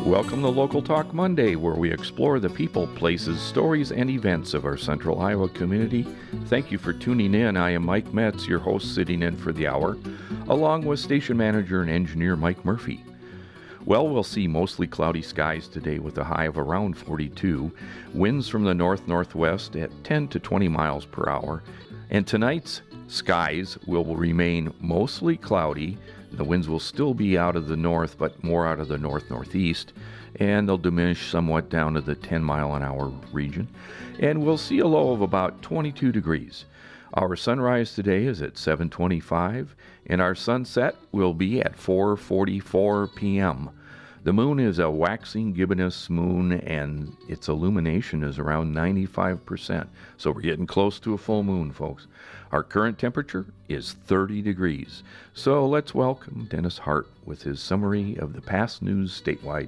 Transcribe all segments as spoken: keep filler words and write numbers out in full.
Welcome to Local Talk Monday, where we explore the people, places, stories, and events of our Central Iowa community. Thank you for tuning in. I am Mike Metz, your host, sitting in for the hour, along with station manager and engineer Mike Murphy. Well, we'll see mostly cloudy skies today with a high of around forty-two, winds from the north-northwest at ten to twenty miles per hour, and tonight's skies will remain mostly cloudy. The winds will still be out of the north, but more out of the north-northeast, and they'll diminish somewhat down to the ten mile an hour region, and we'll see a low of about twenty-two degrees. Our sunrise today is at seven twenty-five, and our sunset will be at four forty-four p.m. The moon is a waxing gibbonous moon, and its illumination is around ninety-five percent, so we're getting close to a full moon, folks. Our current temperature is thirty degrees. So let's welcome Dennis Hart with his summary of the past news statewide.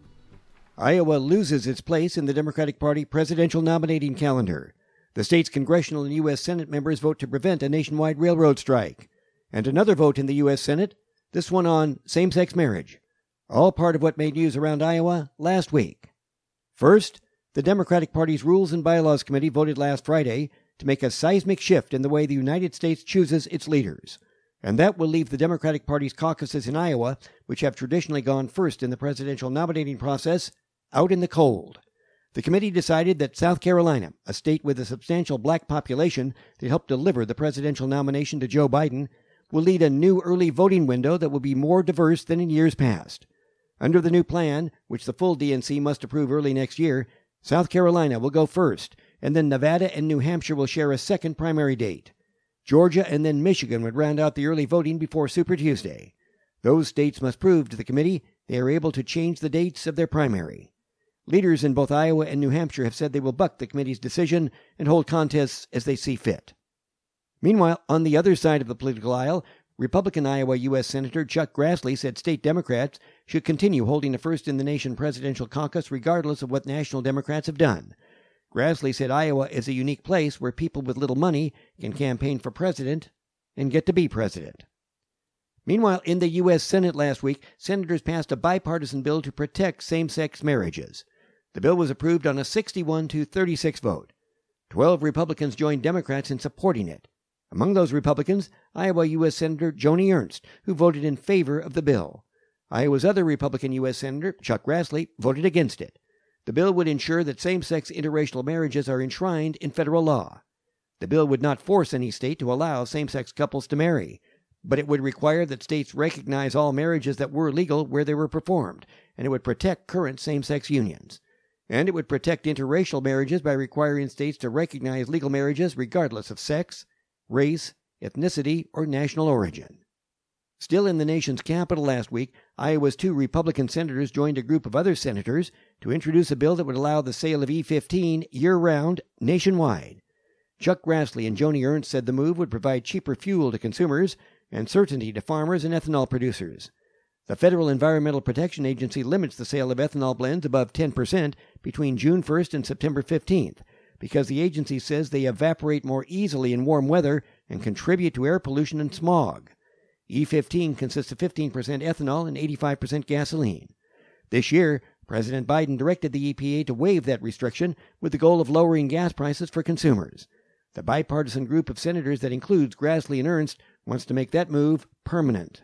Iowa loses its place in the Democratic Party presidential nominating calendar. The state's congressional and U S Senate members vote to prevent a nationwide railroad strike. And another vote in the U S Senate, this one on same-sex marriage. All part of what made news around Iowa last week. First, the Democratic Party's Rules and Bylaws Committee voted last Friday to make a seismic shift in the way the United States chooses its leaders. And that will leave the Democratic Party's caucuses in Iowa, which have traditionally gone first in the presidential nominating process, out in the cold. The committee decided that South Carolina, a state with a substantial black population that helped deliver the presidential nomination to Joe Biden, will lead a new early voting window that will be more diverse than in years past. Under the new plan, which the full D N C must approve early next year, South Carolina will go first, and then Nevada and New Hampshire will share a second primary date. Georgia and then Michigan would round out the early voting before Super Tuesday. Those states must prove to the committee they are able to change the dates of their primary. Leaders in both Iowa and New Hampshire have said they will buck the committee's decision and hold contests as they see fit. Meanwhile, on the other side of the political aisle, Republican Iowa U S Senator Chuck Grassley said state Democrats should continue holding a first-in-the-nation presidential caucus regardless of what national Democrats have done. Grassley said Iowa is a unique place where people with little money can campaign for president and get to be president. Meanwhile, in the U S Senate last week, senators passed a bipartisan bill to protect same-sex marriages. The bill was approved on a sixty-one to thirty-six vote. Twelve Republicans joined Democrats in supporting it. Among those Republicans, Iowa U S Senator Joni Ernst, who voted in favor of the bill. Iowa's other Republican U S Senator, Chuck Grassley, voted against it. The bill would ensure that same-sex interracial marriages are enshrined in federal law. The bill would not force any state to allow same-sex couples to marry, but it would require that states recognize all marriages that were legal where they were performed, and it would protect current same-sex unions. And it would protect interracial marriages by requiring states to recognize legal marriages regardless of sex, race, ethnicity, or national origin. Still in the nation's capital last week, Iowa's two Republican senators joined a group of other senators to introduce a bill that would allow the sale of E fifteen year-round nationwide. Chuck Grassley and Joni Ernst said the move would provide cheaper fuel to consumers and certainty to farmers and ethanol producers. The Federal Environmental Protection Agency limits the sale of ethanol blends above ten percent between June first and September fifteenth, because the agency says they evaporate more easily in warm weather and contribute to air pollution and smog. E fifteen consists of fifteen percent ethanol and eighty-five percent gasoline. This year, President Biden directed the E P A to waive that restriction with the goal of lowering gas prices for consumers. The bipartisan group of senators that includes Grassley and Ernst wants to make that move permanent.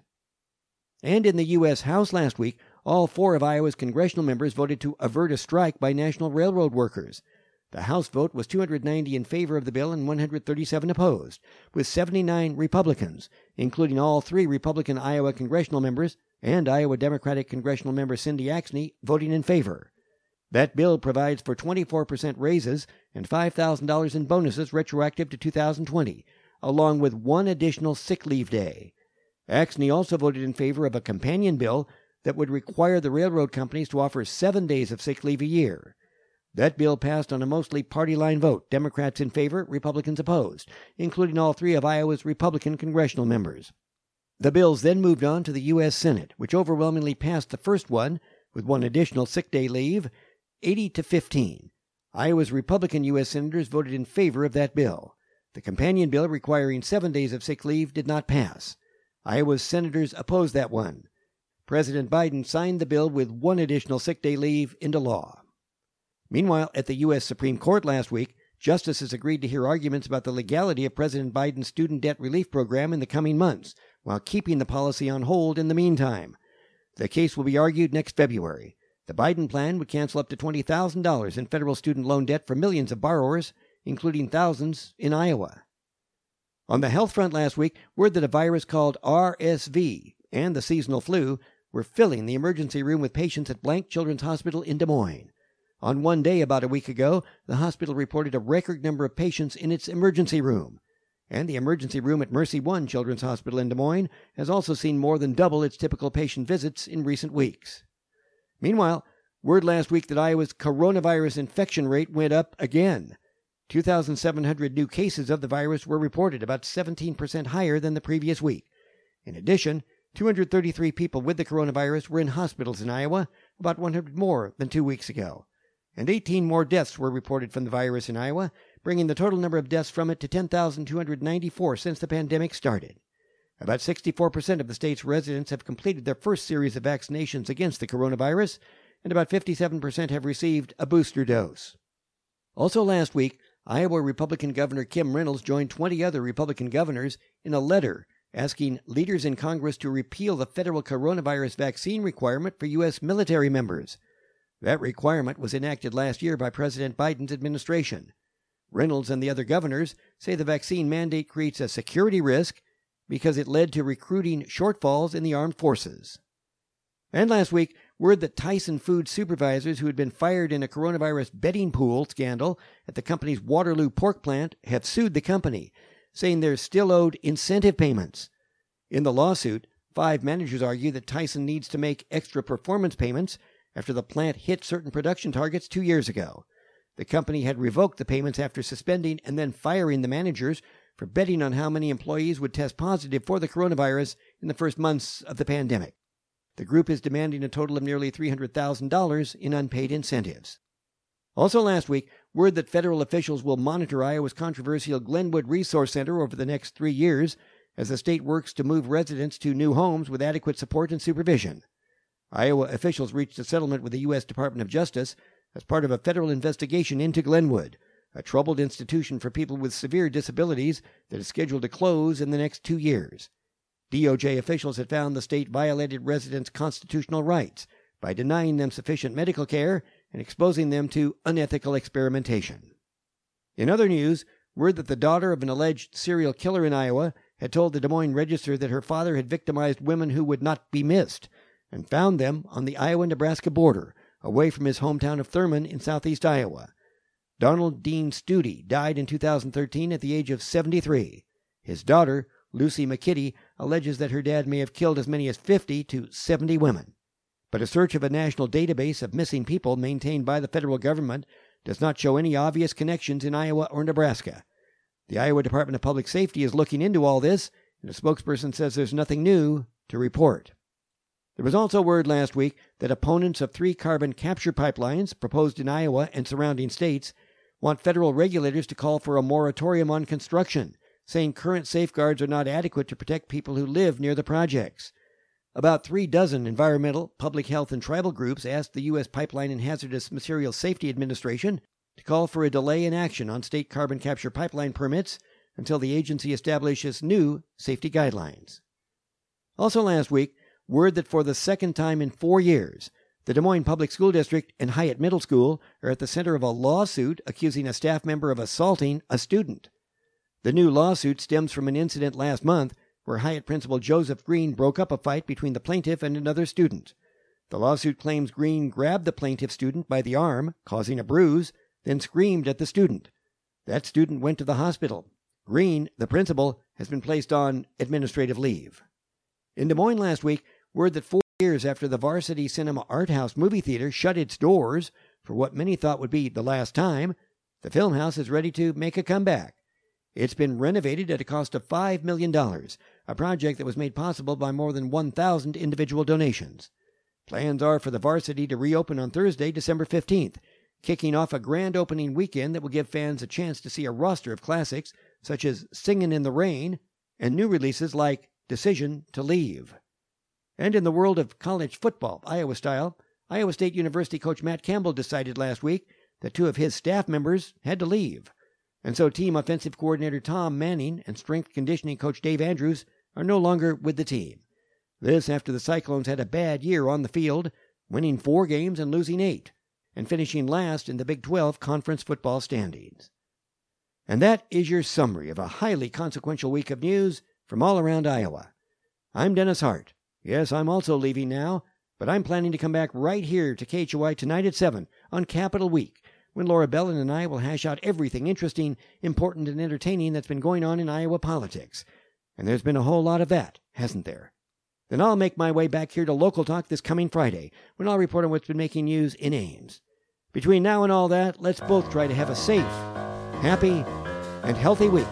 And in the U S House last week, all four of Iowa's congressional members voted to avert a strike by national railroad workers. The House vote was two hundred ninety in favor of the bill and one hundred thirty-seven opposed, with seventy-nine Republicans, including all three Republican Iowa congressional members and Iowa Democratic congressional member Cindy Axne, voting in favor. That bill provides for twenty-four percent raises and five thousand dollars in bonuses retroactive to two thousand twenty, along with one additional sick leave day. Axne also voted in favor of a companion bill that would require the railroad companies to offer seven days of sick leave a year. That bill passed on a mostly party-line vote, Democrats in favor, Republicans opposed, including all three of Iowa's Republican congressional members. The bills then moved on to the U S Senate, which overwhelmingly passed the first one, with one additional sick day leave, eighty to fifteen. Iowa's Republican U S senators voted in favor of that bill. The companion bill requiring seven days of sick leave did not pass. Iowa's senators opposed that one. President Biden signed the bill with one additional sick day leave into law. Meanwhile, at the U S Supreme Court last week, justices agreed to hear arguments about the legality of President Biden's student debt relief program in the coming months, while keeping the policy on hold in the meantime. The case will be argued next February. The Biden plan would cancel up to twenty thousand dollars in federal student loan debt for millions of borrowers, including thousands in Iowa. On the health front last week, word that a virus called R S V and the seasonal flu were filling the emergency room with patients at Blank Children's Hospital in Des Moines. On one day about a week ago, the hospital reported a record number of patients in its emergency room. And the emergency room at Mercy One Children's Hospital in Des Moines has also seen more than double its typical patient visits in recent weeks. Meanwhile, word last week that Iowa's coronavirus infection rate went up again. two thousand seven hundred new cases of the virus were reported, about seventeen percent higher than the previous week. In addition, two hundred thirty-three people with the coronavirus were in hospitals in Iowa, about one hundred more than two weeks ago. And eighteen more deaths were reported from the virus in Iowa, bringing the total number of deaths from it to ten thousand two hundred ninety-four since the pandemic started. About sixty-four percent of the state's residents have completed their first series of vaccinations against the coronavirus, and about fifty-seven percent have received a booster dose. Also last week, Iowa Republican Governor Kim Reynolds joined twenty other Republican governors in a letter asking leaders in Congress to repeal the federal coronavirus vaccine requirement for U S military members. That requirement was enacted last year by President Biden's administration. Reynolds and the other governors say the vaccine mandate creates a security risk because it led to recruiting shortfalls in the armed forces. And last week, word that Tyson Foods supervisors who had been fired in a coronavirus betting pool scandal at the company's Waterloo pork plant have sued the company, saying they're still owed incentive payments. In the lawsuit, five managers argue that Tyson needs to make extra performance payments after the plant hit certain production targets two years ago. The company had revoked the payments after suspending and then firing the managers for betting on how many employees would test positive for the coronavirus in the first months of the pandemic. The group is demanding a total of nearly three hundred thousand dollars in unpaid incentives. Also last week, word that federal officials will monitor Iowa's controversial Glenwood Resource Center over the next three years as the state works to move residents to new homes with adequate support and supervision. Iowa officials reached a settlement with the U S Department of Justice as part of a federal investigation into Glenwood, a troubled institution for people with severe disabilities that is scheduled to close in the next two years. D O J officials had found the state violated residents' constitutional rights by denying them sufficient medical care and exposing them to unethical experimentation. In other news, word that the daughter of an alleged serial killer in Iowa had told the Des Moines Register that her father had victimized women who would not be missed and found them on the Iowa-Nebraska border, away from his hometown of Thurman in southeast Iowa. Donald Dean Studi died in two thousand thirteen at the age of seventy-three. His daughter, Lucy McKitty, alleges that her dad may have killed as many as fifty to seventy women. But a search of a national database of missing people maintained by the federal government does not show any obvious connections in Iowa or Nebraska. The Iowa Department of Public Safety is looking into all this, and a spokesperson says there's nothing new to report. There was also word last week that opponents of three carbon capture pipelines proposed in Iowa and surrounding states want federal regulators to call for a moratorium on construction, saying current safeguards are not adequate to protect people who live near the projects. About three dozen environmental, public health, and tribal groups asked the U S Pipeline and Hazardous Materials Safety Administration to call for a delay in action on state carbon capture pipeline permits until the agency establishes new safety guidelines. Also last week, word that for the second time in four years, the Des Moines Public School District and Hyatt Middle School are at the center of a lawsuit accusing a staff member of assaulting a student. The new lawsuit stems from an incident last month where Hyatt Principal Joseph Green broke up a fight between the plaintiff and another student. The lawsuit claims Green grabbed the plaintiff student by the arm, causing a bruise, then screamed at the student. That student went to the hospital. Green, the principal, has been placed on administrative leave. In Des Moines last week, word that four years after the Varsity Cinema Art House movie theater shut its doors for what many thought would be the last time, the film house is ready to make a comeback. It's been renovated at a cost of five million dollars, a project that was made possible by more than one thousand individual donations. Plans are for the Varsity to reopen on Thursday, December fifteenth, kicking off a grand opening weekend that will give fans a chance to see a roster of classics such as Singin' in the Rain and new releases like Decision to Leave. And in the world of college football, Iowa style, Iowa State University coach Matt Campbell decided last week that two of his staff members had to leave. And so team offensive coordinator Tom Manning and strength conditioning coach Dave Andrews are no longer with the team. This after the Cyclones had a bad year on the field, winning four games and losing eight, and finishing last in the Big twelve conference football standings. And that is your summary of a highly consequential week of news from all around Iowa. I'm Dennis Hart. Yes, I'm also leaving now, but I'm planning to come back right here to K H O I tonight at seven on Capitol Week, when Laura Bellin and I will hash out everything interesting, important, and entertaining that's been going on in Iowa politics. And there's been a whole lot of that, hasn't there? Then I'll make my way back here to Local Talk this coming Friday, when I'll report on what's been making news in Ames. Between now and all that, let's both try to have a safe, happy, and healthy week.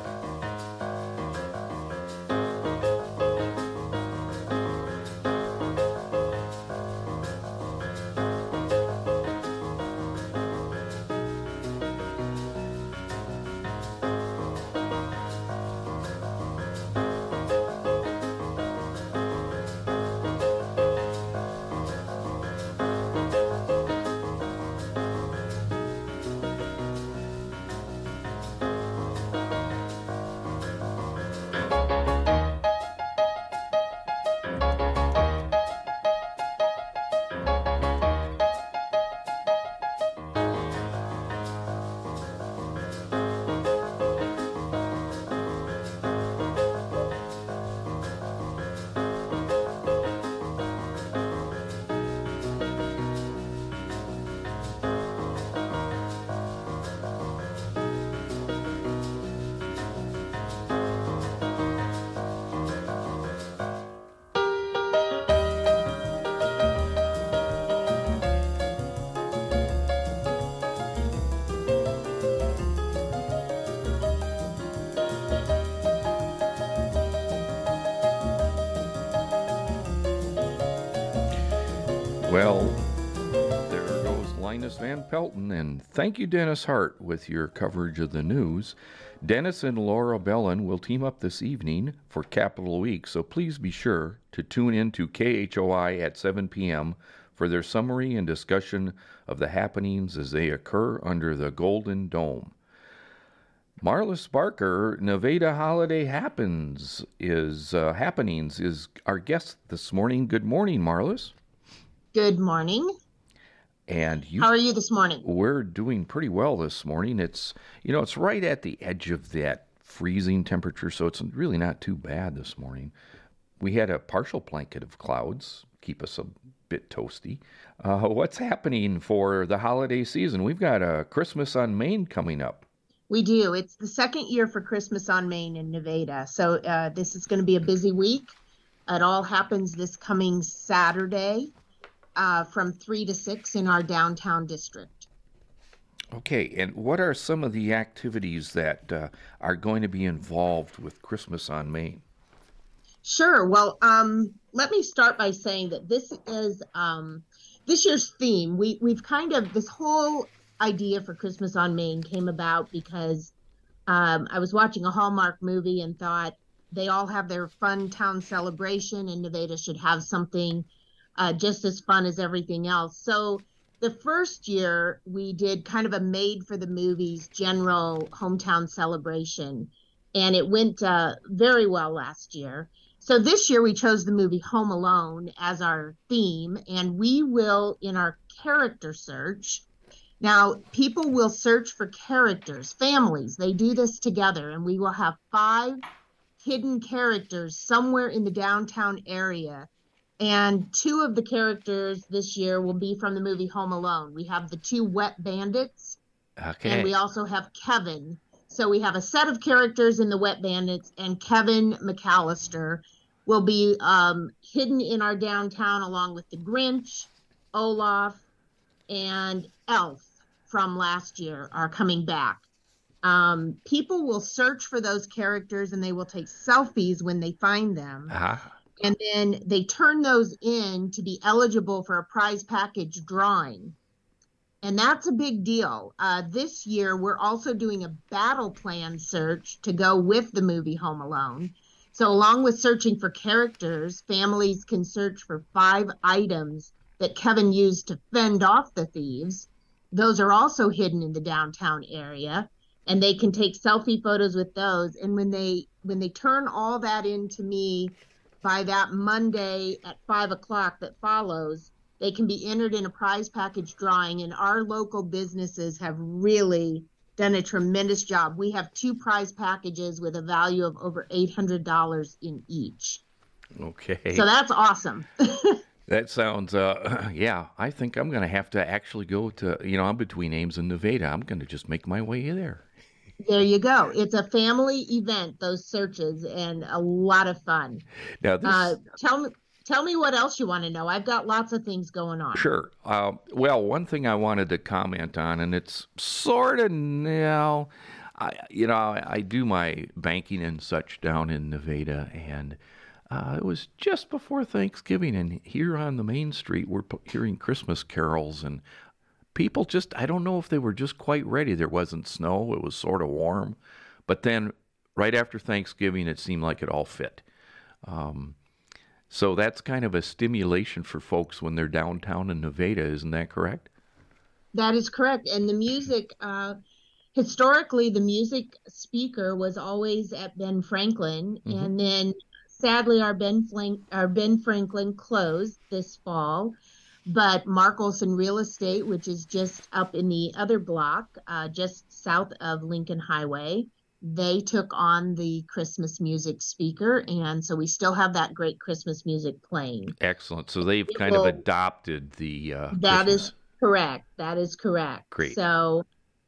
Well, there goes Linus Van Pelton, and thank you, Dennis Hart, with your coverage of the news. Dennis and Laura Bellin will team up this evening for Capitol Week, so please be sure to tune in to K H O I at seven p.m. for their summary and discussion of the happenings as they occur under the Golden Dome. Marlis Barker, Nevada Holiday Happens is uh, Happenings is our guest this morning. Good morning, Marlis. Good morning. And you, how are you this morning? We're doing pretty well this morning. It's, you know, it's right at the edge of that freezing temperature, so it's really not too bad this morning. We had a partial blanket of clouds, keep us a bit toasty. Uh, what's happening for the holiday season? We've got a Christmas on Main coming up. We do. It's the second year for Christmas on Main in Nevada, so uh, this is going to be a busy week. It all happens this coming Saturday. Uh, from three to six in our downtown district. Okay, and what are some of the activities that uh, are going to be involved with Christmas on Main? Sure. Well, um, let me start by saying that this is um, this year's theme. We, we've kind of, this whole idea for Christmas on Main came about because um, I was watching a Hallmark movie and thought they all have their fun town celebration and Nevada should have something Uh, just as fun as everything else. So the first year we did kind of a made for the movies general hometown celebration, and it went uh, very well last year. So this year we chose the movie Home Alone as our theme, and we will, in our character search, now people will search for characters, families, they do this together, and we will have five hidden characters somewhere in the downtown area. And two of the characters this year will be from the movie Home Alone. We have the two wet bandits, okay, and we also have Kevin. So we have a set of characters in the wet bandits, and Kevin McAllister will be um, hidden in our downtown along with the Grinch, Olaf, and Elf from last year are coming back. Um, people will search for those characters, and they will take selfies when they find them. Uh-huh. And then they turn those in to be eligible for a prize package drawing. And that's a big deal. Uh, this year, we're also doing a battle plan search to go with the movie Home Alone. So along with searching for characters, families can search for five items that Kevin used to fend off the thieves. Those are also hidden in the downtown area, and they can take selfie photos with those. And when they when they turn all that into me by that Monday at five o'clock that follows, they can be entered in a prize package drawing. And our local businesses have really done a tremendous job. We have two prize packages with a value of over eight hundred dollars in each. Okay. So that's awesome. That sounds, uh, yeah, I think I'm going to have to actually go to, you know, I'm between Ames and Nevada. I'm going to just make my way there. There you go. It's a family event, those searches, and a lot of fun. Now, this... Uh, tell me, tell me what else you want to know. I've got lots of things going on. Sure. Uh, well, one thing I wanted to comment on, and it's sort of now, I, you know, I, I do my banking and such down in Nevada, and uh, it was just before Thanksgiving, and here on the main street, we're hearing Christmas carols, and people just, I don't know if they were just quite ready. There wasn't snow. It was sort of warm. But then right after Thanksgiving, it seemed like it all fit. Um, so that's kind of a stimulation for folks when they're downtown in Nevada. Isn't that correct? That is correct. And the music, uh, historically, the music speaker was always at Ben Franklin. Mm-hmm. And then sadly, our Ben, Flank, our Ben Franklin closed this fall. But Mark Olson Real Estate, which is just up in the other block, uh, just south of Lincoln Highway, they took on the Christmas music speaker. And so we still have that great Christmas music playing. Excellent. So they've kind well, of adopted the uh, That Christmas. is correct. That is correct. Great. So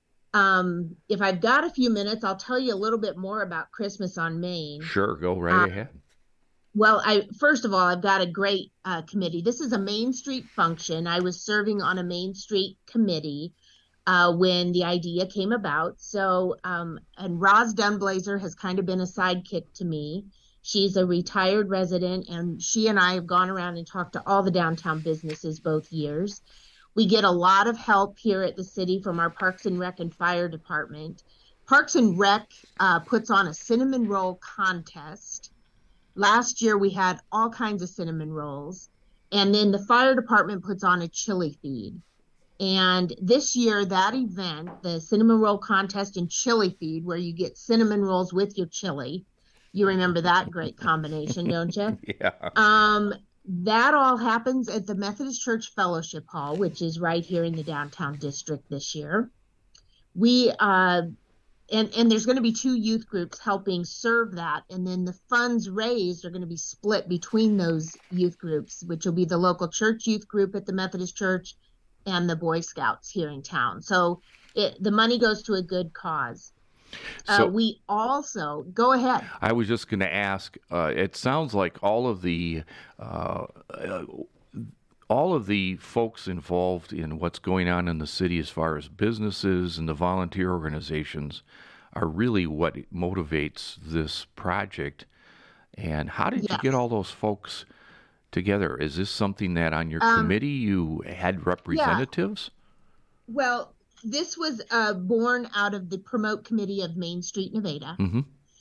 um, if I've got a few minutes, I'll tell you a little bit more about Christmas on Main. Sure. Go right uh, ahead. Well, I first of all, I've got a great uh, committee. This is a Main Street function. I was serving on a Main Street committee uh, when the idea came about. So, um, and Roz Dunblazer has kind of been a sidekick to me. She's a retired resident, and she and I have gone around and talked to all the downtown businesses both years. We get a lot of help here at the city from our Parks and Rec and Fire Department. Parks and Rec uh, puts on a cinnamon roll contest. Last year, we had all kinds of cinnamon rolls. And then the fire department puts on a chili feed. And this year, that event, the cinnamon roll contest and chili feed, where you get cinnamon rolls with your chili. You remember that great combination, don't you? Yeah. Um, that all happens at the Methodist Church Fellowship Hall, which is right here in the downtown district this year. We... Uh, And, and there's going to be two youth groups helping serve that. And then the funds raised are going to be split between those youth groups, which will be the local church youth group at the Methodist Church and the Boy Scouts here in town. So it, the money goes to a good cause. So, uh, we also, go ahead. I was just going to ask, uh, it sounds like all of the... Uh, uh, all of the folks involved in what's going on in the city as far as businesses and the volunteer organizations are really what motivates this project. And how did yes. you get all those folks together? Is this something that on your um, committee you had representatives? Yeah. Well, this was uh, born out of the Promote Committee of Main Street, Nevada. Mm-hmm.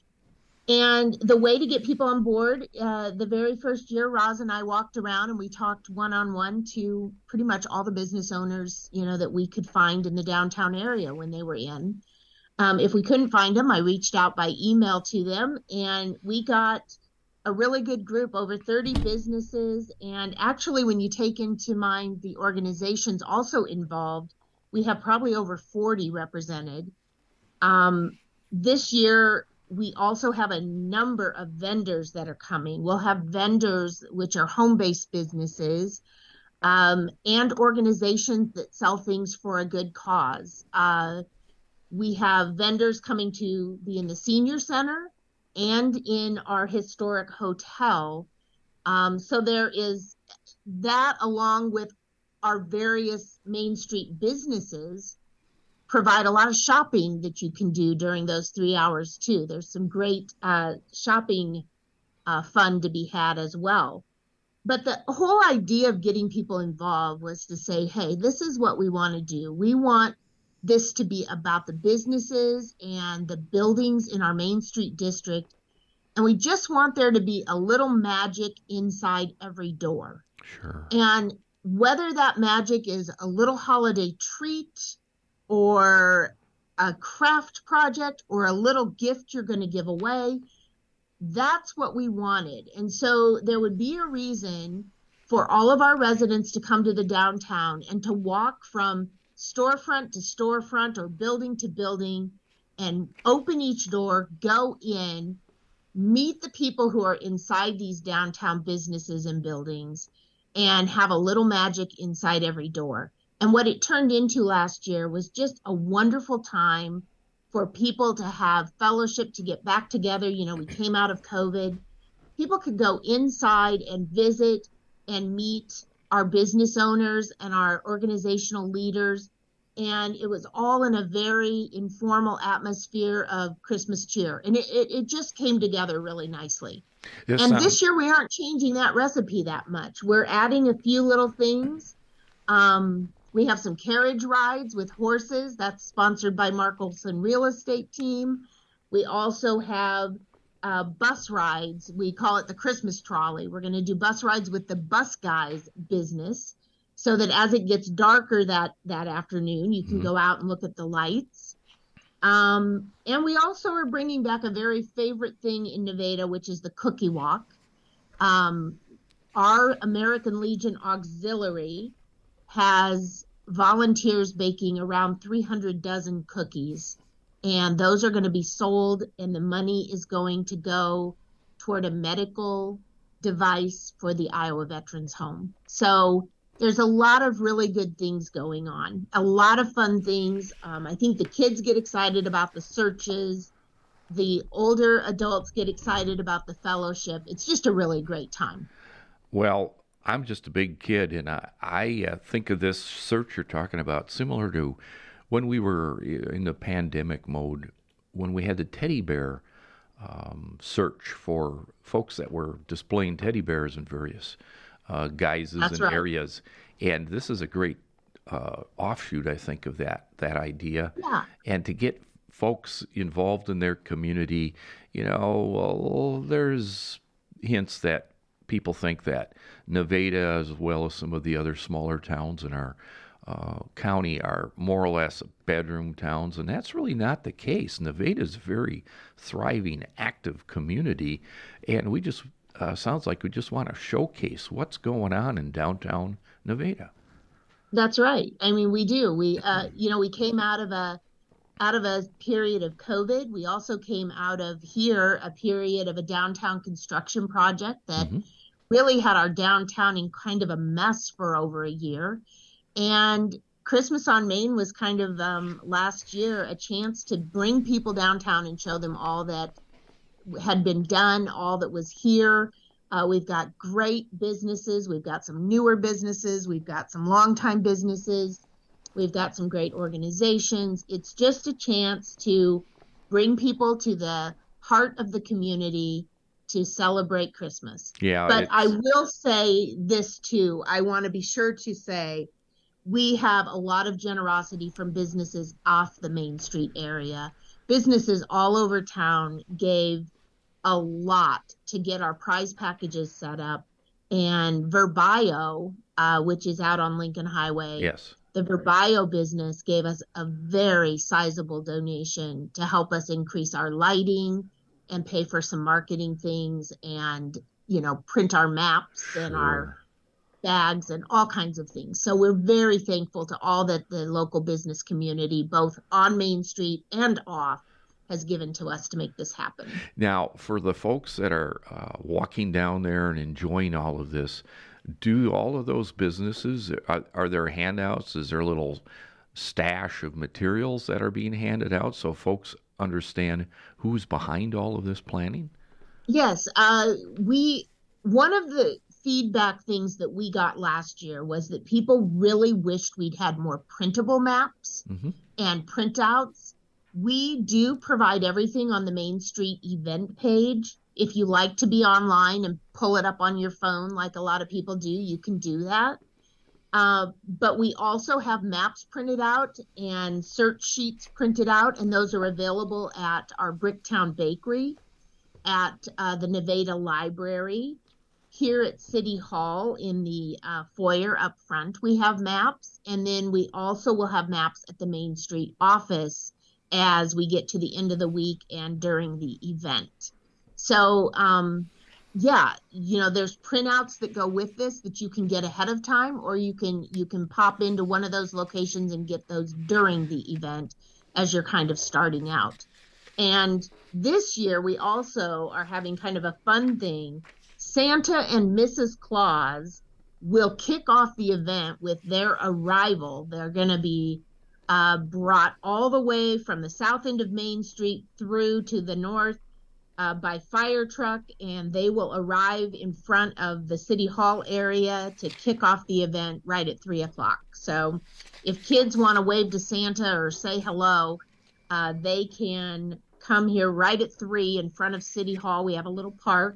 And the way to get people on board, uh, the very first year, Roz and I walked around and we talked one-on-one to pretty much all the business owners, you know, that we could find in the downtown area when they were in. Um, if we couldn't find them, I reached out by email to them, and we got a really good group, over thirty businesses. And actually, when you take into mind the organizations also involved, we have probably over forty represented. Um, this year, we also have a number of vendors that are coming. We'll have vendors, which are home-based businesses, um, and organizations that sell things for a good cause. Uh, we have vendors coming to be in the senior center and in our historic hotel. Um, so there is that, along with our various Main Street businesses, provide a lot of shopping that you can do during those three hours too. There's some great uh, shopping uh, fun to be had as well. But the whole idea of getting people involved was to say, hey, this is what we want to do. We want this to be about the businesses and the buildings in our Main Street district And we just want there to be a little magic inside every door. Sure. And whether that magic is a little holiday treat or a craft project or a little gift you're going to give away, that's what we wanted. And so there would be a reason for all of our residents to come to the downtown and to walk from storefront to storefront or building to building and open each door, go in, meet the people who are inside these downtown businesses and buildings, and have a little magic inside every door. And what it turned into last year was just a wonderful time for people to have fellowship, to get back together. You know, we came out of COVID. People could go inside and visit and meet our business owners and our organizational leaders. And it was all in a very informal atmosphere of Christmas cheer. And it, it, it just came together really nicely. Yes, and um, this year we aren't changing that recipe that much. We're adding a few little things. Um, we have some carriage rides with horses. That's sponsored by Markelson Real Estate Team. We also have uh, bus rides. We call it the Christmas trolley. We're going to do bus rides with the Bus Guys business, so that as it gets darker that, that afternoon, you can mm-hmm. go out and look at the lights. Um, and we also are bringing back a very favorite thing in Nevada, which is the Cookie Walk. Um, our American Legion Auxiliary has volunteers baking around three hundred dozen cookies. And those are going to be sold, and the money is going to go toward a medical device for the Iowa Veterans Home. So there's a lot of really good things going on, a lot of fun things. Um, I think the kids get excited about the searches. The older adults get excited about the fellowship. It's just a really great time. Well, I'm just a big kid, and I, I uh, think of this search you're talking about similar to when we were in the pandemic mode, when we had the teddy bear um, search for folks that were displaying teddy bears in various Uh, guises That's and right. areas, and this is a great uh, offshoot, I think, of that that idea. Yeah. And to get folks involved in their community, you know, well, there's hints that people think that Nevada, as well as some of the other smaller towns in our uh, county, are more or less bedroom towns, and that's really not the case. Nevada is a very thriving, active community, and we just Uh, sounds like we just want to showcase what's going on in downtown Nevada. That's right. I mean, we do. We, uh, you know, we came out of a out of a period of COVID. We also came out of here a period of a downtown construction project that mm-hmm. really had our downtown in kind of a mess for over a year. And Christmas on Main was kind of um, last year a chance to bring people downtown and show them all that had been done, all that was here. Uh, we've got great businesses. We've got some newer businesses. We've got some longtime businesses. We've got some great organizations. It's just a chance to bring people to the heart of the community to celebrate Christmas. Yeah, but I will say this too. I want to be sure to say we have a lot of generosity from businesses off the Main Street area. Businesses all over town gave a lot to get our prize packages set up. And Verbio, uh, which is out on Lincoln Highway, yes, the Verbio business gave us a very sizable donation to help us increase our lighting and pay for some marketing things and, you know, print our maps sure. and our bags and all kinds of things. So we're very thankful to all that the local business community, both on Main Street and off, has given to us to make this happen. Now, for the folks that are uh, walking down there and enjoying all of this, do all of those businesses, are, are there handouts? Is there a little stash of materials that are being handed out so folks understand who's behind all of this planning? Yes. Uh, we one of the feedback things that we got last year was that people really wished we'd had more printable maps mm-hmm. and printouts. We do provide everything on the Main Street event page. If you like to be online and pull it up on your phone like a lot of people do, you can do that. Uh, but we also have maps printed out and search sheets printed out, and those are available at our Bricktown Bakery. at uh, the Nevada Library. Here at City Hall in the uh, foyer up front, we have maps, and then we also will have maps at the Main Street office as we get to the end of the week and during the event. So, um, yeah, you know, there's printouts that go with this that you can get ahead of time, or you can you can pop into one of those locations and get those during the event as you're kind of starting out. And this year, we also are having kind of a fun thing. Santa and Missus Claus will kick off the event with their arrival. They're going to be uh, brought all the way from the south end of Main Street through to the north uh, by fire truck, and they will arrive in front of the City Hall area to kick off the event right at three o'clock. So if kids want to wave to Santa or say hello, uh, they can come here right at three in front of City Hall. We have a little park,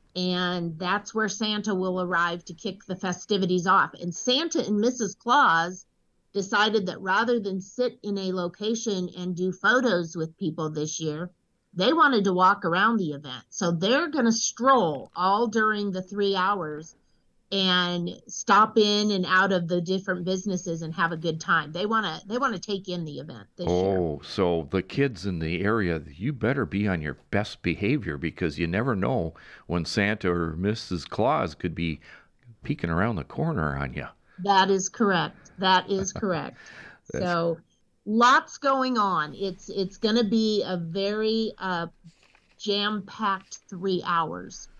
and that's where Santa will arrive to kick the festivities off. And Santa and Missus Claus decided that rather than sit in a location and do photos with people this year, they wanted to walk around the event. So they're going to stroll all during the three hours and stop in and out of the different businesses and have a good time. They want to they want to take in the event this oh, year. Oh, so the kids in the area, you better be on your best behavior, because you never know when Santa or Missus Claus could be peeking around the corner on you. That is correct. That is correct. So lots going on. It's it's going to be a very uh, jam-packed three hours.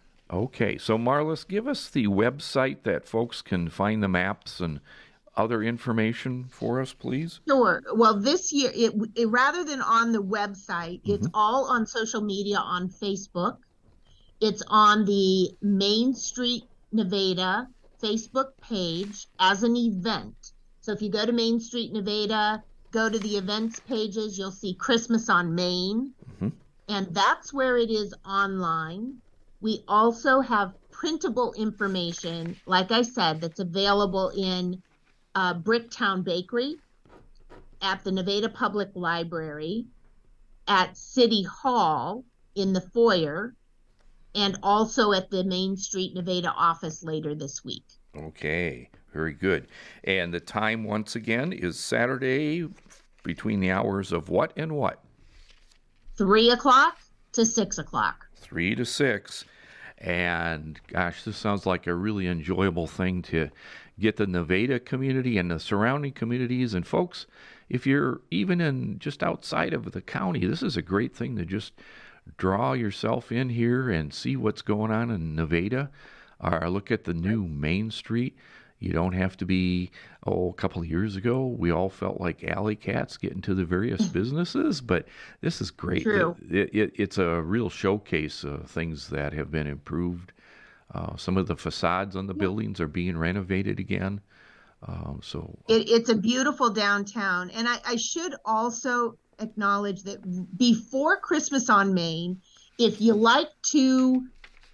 Okay, so Marlis, give us the website that folks can find the maps and other information for us, please. Sure. Well, this year, it, it rather than on the website, mm-hmm. it's all on social media on Facebook. It's on the Main Street Nevada Facebook page as an event. So if you go to Main Street Nevada, go to the events pages, you'll see Christmas on Main, mm-hmm. and that's where it is online. We also have printable information, like I said, that's available in uh, Bricktown Bakery, at the Nevada Public Library, at City Hall in the foyer, and also at the Main Street Nevada office later this week. Okay, very good. And the time, once again, is Saturday between the hours of what and what? Three o'clock to six o'clock. Three to six. And gosh, this sounds like a really enjoyable thing to get the Nevada community and the surrounding communities. And folks, if you're even in just outside of the county, this is a great thing to just draw yourself in here and see what's going on in Nevada. Or look at the new Main Street. You don't have to be, oh, a couple of years ago, we all felt like alley cats getting to the various businesses, but this is great. True. It, it, it's a real showcase of things that have been improved. Uh, some of the facades on the yeah. buildings are being renovated again. Uh, so it, It's a beautiful downtown. And I, I should also acknowledge that before Christmas on Main, if you like to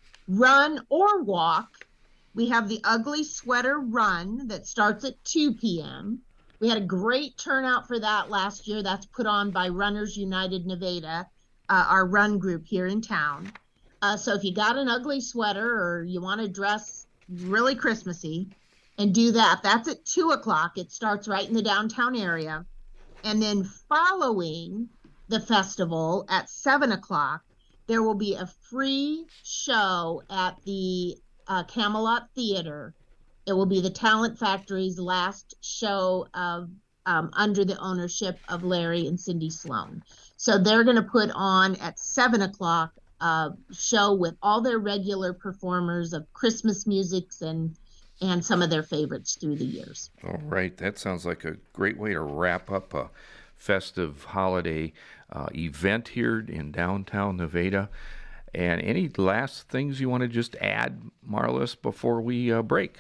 run or walk, we have the Ugly Sweater Run that starts at two p.m. We had a great turnout for that last year. That's put on by Runners United Nevada, uh, our run group here in town. Uh, so if you got an ugly sweater or you want to dress really Christmassy and do that, that's at two o'clock. It starts right in the downtown area. And then following the festival at seven o'clock, there will be a free show at the uh, Camelot Theater. It will be the Talent Factory's last show of um, under the ownership of Larry and Cindy Sloan. So they're going to put on at seven o'clock a show with all their regular performers of Christmas musics and and some of their favorites through the years. All right. That sounds like a great way to wrap up a festive holiday uh, event here in downtown Nevada. And any last things you want to just add, Marlis, before we uh, break?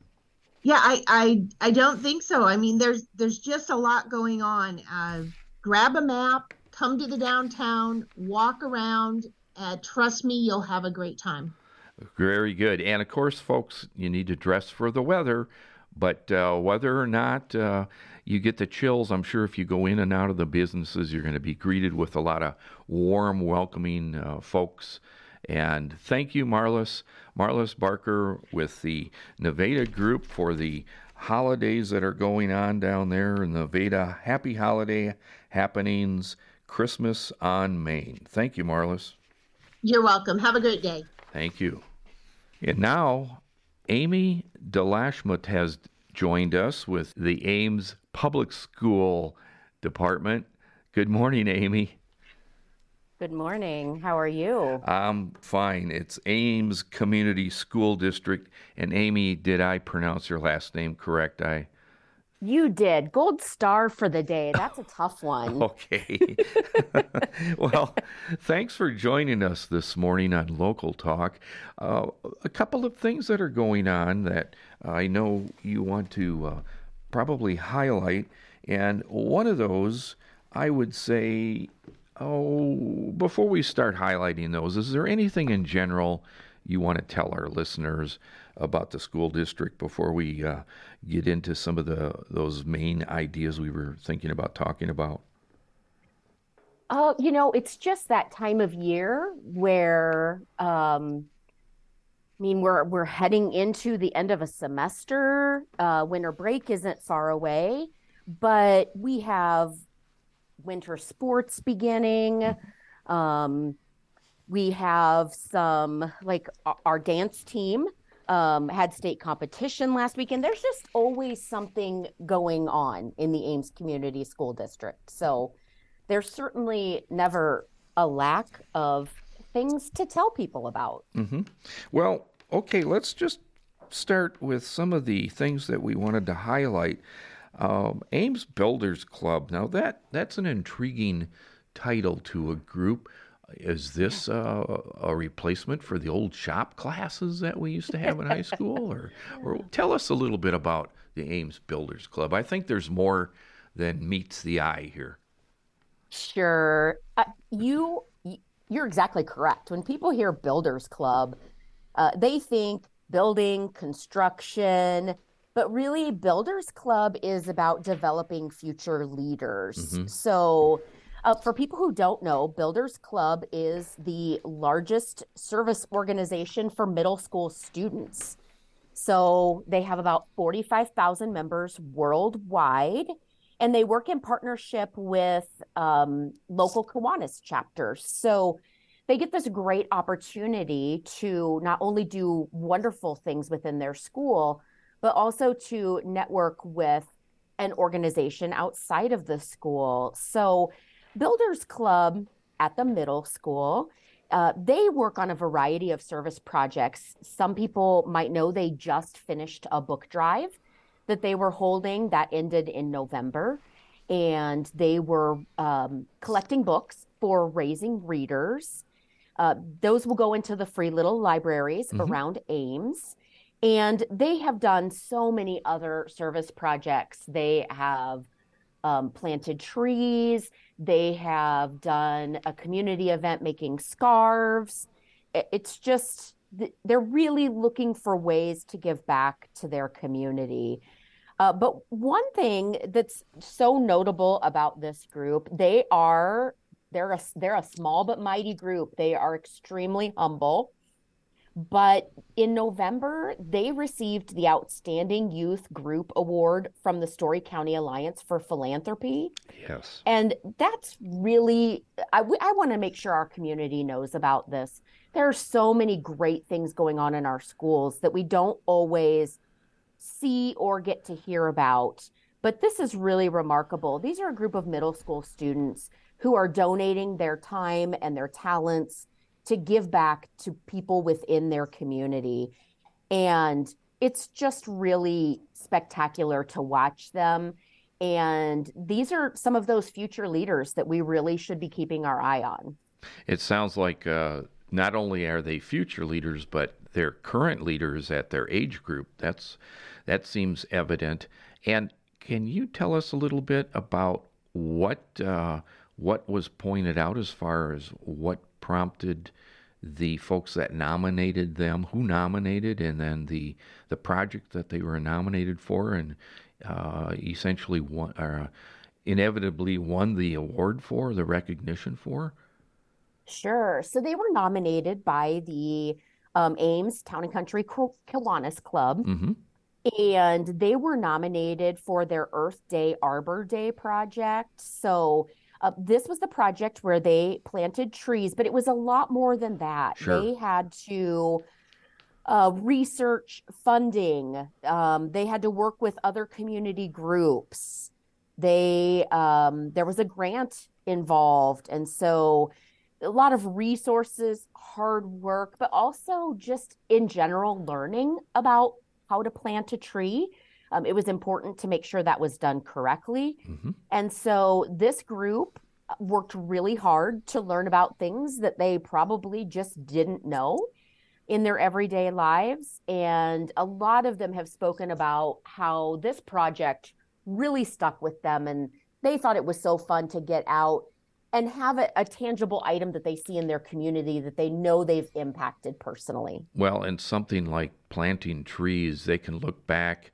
Yeah, I, I I don't think so. I mean, there's there's just a lot going on. Uh, grab a map, come to the downtown, walk around. Uh, trust me, you'll have a great time. Very good. And of course, folks, you need to dress for the weather, But uh, whether or not uh, you get the chills, I'm sure if you go in and out of the businesses, you're going to be greeted with a lot of warm, welcoming uh, folks. And thank you, Marlis. Marlis Barker with the Nevada Group for the holidays that are going on down there in Nevada. Happy holiday happenings, Christmas on Main. Thank you, Marlis. You're welcome. Have a great day. Thank you. And now, Amy DeLashmuth has joined us with the Ames Public School Department. Good morning, Amy. Good morning. How are you? I'm fine. It's Ames Community School District. And Amy, did I pronounce your last name correct? I You did. Gold star for the day. That's a tough one. Okay. Well, thanks for joining us this morning on Local Talk. Uh, a couple of things that are going on that I know you want to uh, probably highlight. And one of those, I would say, oh, before we start highlighting those, is there anything in general you want to tell our listeners about the school district before we uh, get into some of the those main ideas we were thinking about talking about? Uh, you know, it's just that time of year where, um, I mean, we're we're heading into the end of a semester. Uh, winter break isn't far away, but we have winter sports beginning. Um, we have some, like our dance team um, had state competition last weekend. There's just always something going on in the Ames Community School District. So there's certainly never a lack of things to tell people about. Mm-hmm. Well, okay, let's just start with some of the things that we wanted to highlight. Um, Ames Builders Club. Now that that's an intriguing title to a group. Is this uh, a replacement for the old shop classes that we used to have in high school? Or, or tell us a little bit about the Ames Builders Club. I think there's more than meets the eye here. Sure. Uh, you, you're exactly correct. When people hear Builders Club, uh, they think building, construction, but really Builders Club is about developing future leaders. Mm-hmm. So Uh, for people who don't know, Builders Club is the largest service organization for middle school students. So they have about forty-five thousand members worldwide, and they work in partnership with um, local Kiwanis chapters. So they get this great opportunity to not only do wonderful things within their school, but also to network with an organization outside of the school. So Builders Club at the middle school, uh, they work on a variety of service projects. Some people might know they just finished a book drive that they were holding that ended in November. And they were um, collecting books for raising readers. Uh, those will go into the free little libraries mm-hmm. around Ames. And they have done so many other service projects. They have um, planted trees. They have done a community event making scarves. It's just, they're really looking for ways to give back to their community. Uh, but one thing that's so notable about this group, they are, they're a, they're a small but mighty group. They are extremely humble. But in November, they received the Outstanding Youth Group Award from the Story County Alliance for Philanthropy. Yes. And that's really, I, I want to make sure our community knows about this. There are so many great things going on in our schools that we don't always see or get to hear about. But this is really remarkable. These are a group of middle school students who are donating their time and their talents to give back to people within their community. And it's just really spectacular to watch them. And these are some of those future leaders that we really should be keeping our eye on. It sounds like uh, not only are they future leaders, but they're current leaders at their age group. That's that seems evident. And can you tell us a little bit about what uh, what was pointed out as far as what prompted the folks that nominated them, who nominated, and then the the project that they were nominated for, and uh, essentially won, uh, inevitably won the award for, the recognition for? Sure. So they were nominated by the um, Ames Town and Country Kiw- Kiwanis Club, Mm-hmm. and they were nominated for their Earth Day Arbor Day project. So uh, this was the project where they planted trees, but it was a lot more than that. Sure. They had to uh, research funding. Um, they had to work with other community groups. They um, there was a grant involved, and so a lot of resources, hard work, but also just in general learning about how to plant a tree. Um, it was important to make sure that was done correctly. Mm-hmm. And so this group worked really hard to learn about things that they probably just didn't know in their everyday lives. And a lot of them have spoken about how this project really stuck with them, and they thought it was so fun to get out and have a, a tangible item that they see in their community that they know they've impacted personally. Well, and something like planting trees, they can look back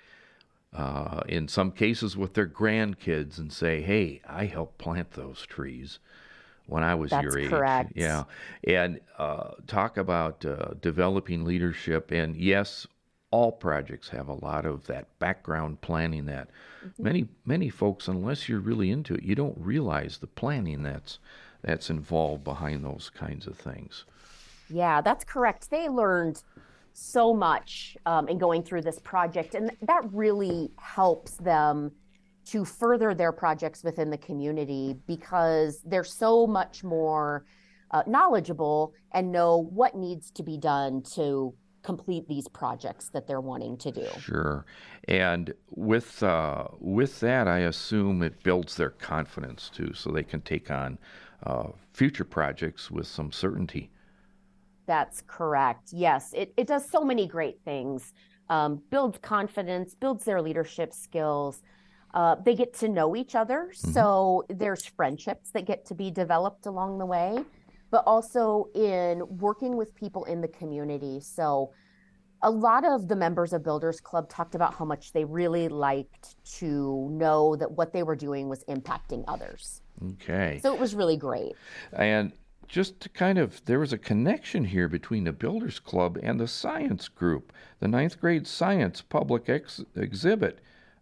uh, in some cases with their grandkids and say, hey, I helped plant those trees when I was That's your age. correct. Yeah. And uh, talk about uh, developing leadership. And yes, all projects have a lot of that background planning that mm-hmm. many many folks, unless you're really into it, you don't realize the planning that's that's involved behind those kinds of things. Yeah, that's correct. They learned so much um, in going through this project, and that really helps them to further their projects within the community because they're so much more uh, knowledgeable and know what needs to be done to complete these projects that they're wanting to do. Sure. And with uh, with that, I assume it builds their confidence too, so they can take on uh, future projects with some certainty. That's correct. Yes, it, it does so many great things. Um, builds confidence, builds their leadership skills. Uh, they get to know each other. Mm-hmm. So there's friendships that get to be developed along the way, but also in working with people in the community. So a lot of the members of Builders Club talked about how much they really liked to know that what they were doing was impacting others. Okay. So it was really great. And just to kind of, there was a connection here between the Builders Club and the science group, the ninth grade science public ex- exhibit.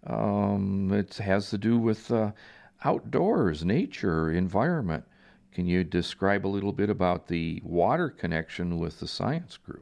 Um, it has to do with uh, outdoors, nature, environment. Can you describe a little bit about the water connection with the science group?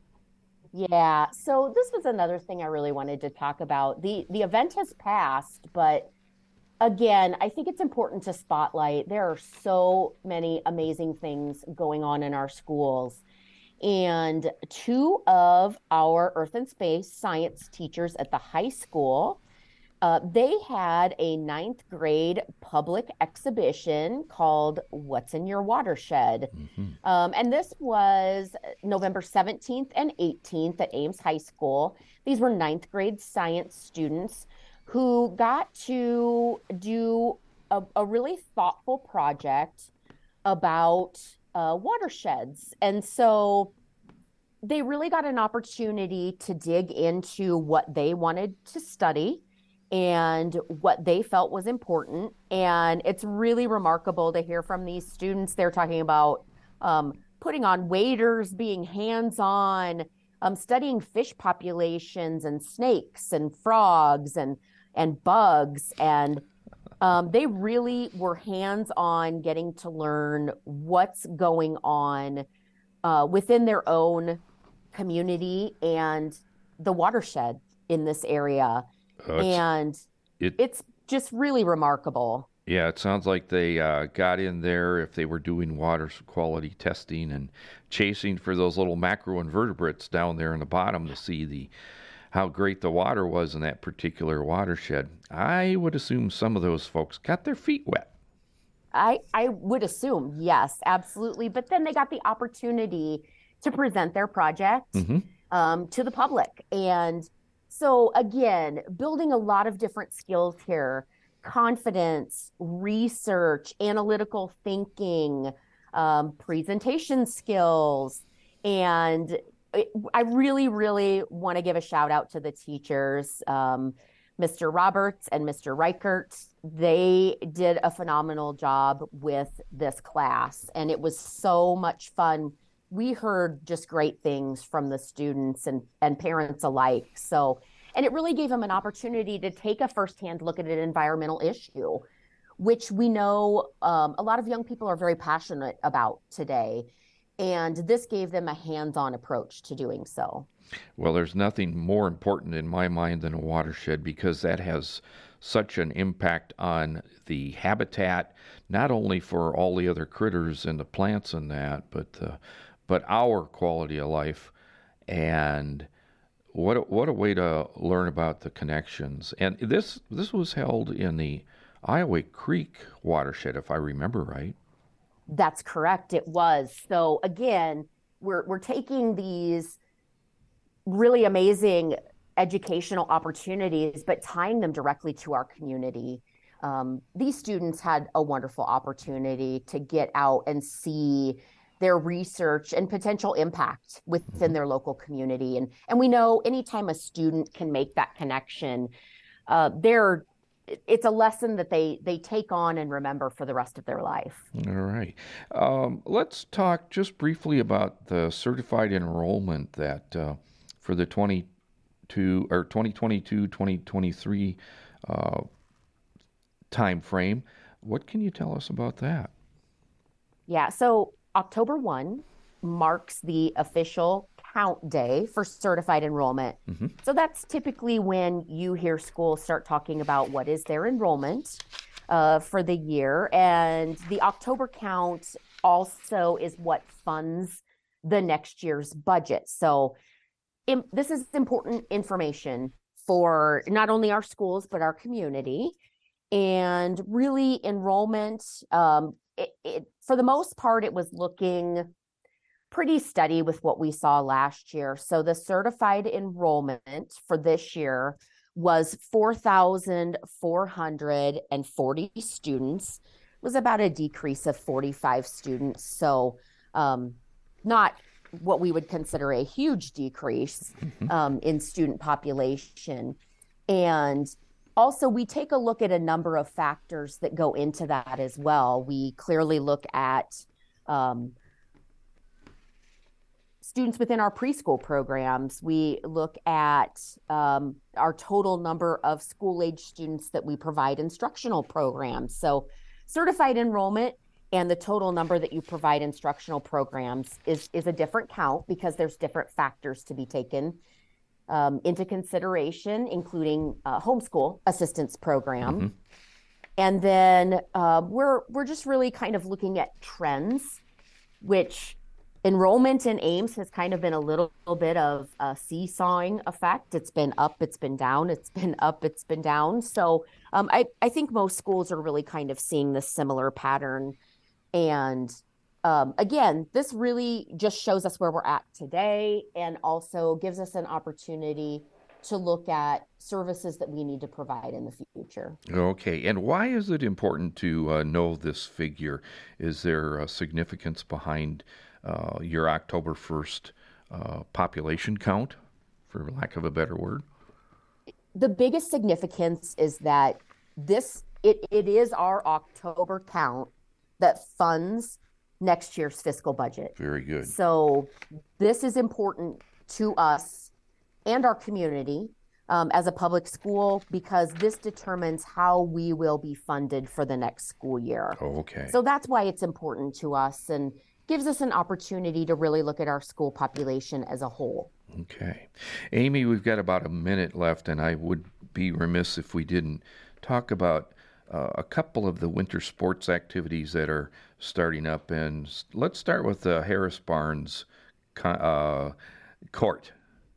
Yeah, so this was another thing I really wanted to talk about. The the event has passed, but again, I think it's important to spotlight. There are so many amazing things going on in our schools. And two of our Earth and Space science teachers at the high school, Uh, they had a ninth grade public exhibition called What's in Your Watershed? Mm-hmm. Um, and this was November seventeenth and eighteenth at Ames High School. These were ninth grade science students who got to do a, a really thoughtful project about uh, watersheds. And so they really got an opportunity to dig into what they wanted to study and what they felt was important. And it's really remarkable to hear from these students. They're talking about um, putting on waders, being hands-on, um, studying fish populations and snakes and frogs and, and bugs. And um, they really were hands-on getting to learn what's going on uh, within their own community and the watershed in this area. Uh, and it, it's just really remarkable. Yeah, it sounds like they uh, got in there if they were doing water quality testing and chasing for those little macroinvertebrates down there in the bottom to see the how great the water was in that particular watershed. I would assume some of those folks got their feet wet. I, I would assume, yes, absolutely. But then they got the opportunity to present their project mm-hmm. um, to the public. And so again, building a lot of different skills here, confidence, research, analytical thinking, um, presentation skills. And I really, really want to give a shout out to the teachers, um, Mister Roberts and Mister Reichert. They did a phenomenal job with this class, and it was so much fun. We heard just great things from the students and, and parents alike. So, and it really gave them an opportunity to take a firsthand look at an environmental issue, which we know um, a lot of young people are very passionate about today. And this gave them a hands-on approach to doing so. Well, there's nothing more important in my mind than a watershed, because that has such an impact on the habitat, not only for all the other critters and the plants and that, but uh, but our quality of life. And what a, what a way to learn about the connections. And this this was held in the Iowa Creek watershed, if I remember right. That's correct. It was. So again, we're we're taking these really amazing educational opportunities, but tying them directly to our community. Um, these students had a wonderful opportunity to get out and see their research and potential impact within their local community. And and we know anytime a student can make that connection, uh, they're it's a lesson that they they take on and remember for the rest of their life. All right. Um, let's talk just briefly about the certified enrollment that uh, for the twenty-two or twenty twenty-two twenty twenty-three uh, time frame. What can you tell us about that? Yeah, so October first marks the official count day for certified enrollment. Mm-hmm. So that's typically when you hear schools start talking about what is their enrollment uh, for the year. And the October count also is what funds the next year's budget. So in, this is important information for not only our schools, but our community. And really enrollment, um, it, it, for the most part, it was looking pretty steady with what we saw last year. So the certified enrollment for this year was four thousand four hundred forty students. It was about a decrease of forty-five students. So um, not what we would consider a huge decrease um, in student population. And also, we take a look at a number of factors that go into that as well. We clearly look at um, students within our preschool programs. We look at um, our total number of school-age students that we provide instructional programs. So certified enrollment and the total number that you provide instructional programs is, is a different count because there's different factors to be taken um, into consideration, including uh, homeschool assistance program. Mm-hmm. And then uh, we're we're just really kind of looking at trends, which enrollment in Ames has kind of been a little, little bit of a seesawing effect. It's been up, it's been down, it's been up, it's been down. So um, I, I think most schools are really kind of seeing this similar pattern. And um, again, this really just shows us where we're at today and also gives us an opportunity to look at services that we need to provide in the future. Okay. And why is it important to uh, know this figure? Is there a significance behind uh, your October first uh, population count, for lack of a better word? The biggest significance is that this it, it is our October count that funds next year's fiscal budget. Very good. So this is important to us and our community um, as a public school, because this determines how we will be funded for the next school year. Oh, okay. So that's why it's important to us and gives us an opportunity to really look at our school population as a whole. Okay. Amy, we've got about a minute left, and I would be remiss if we didn't talk about uh, a couple of the winter sports activities that are starting up. And let's start with the Harris Barnes uh, court.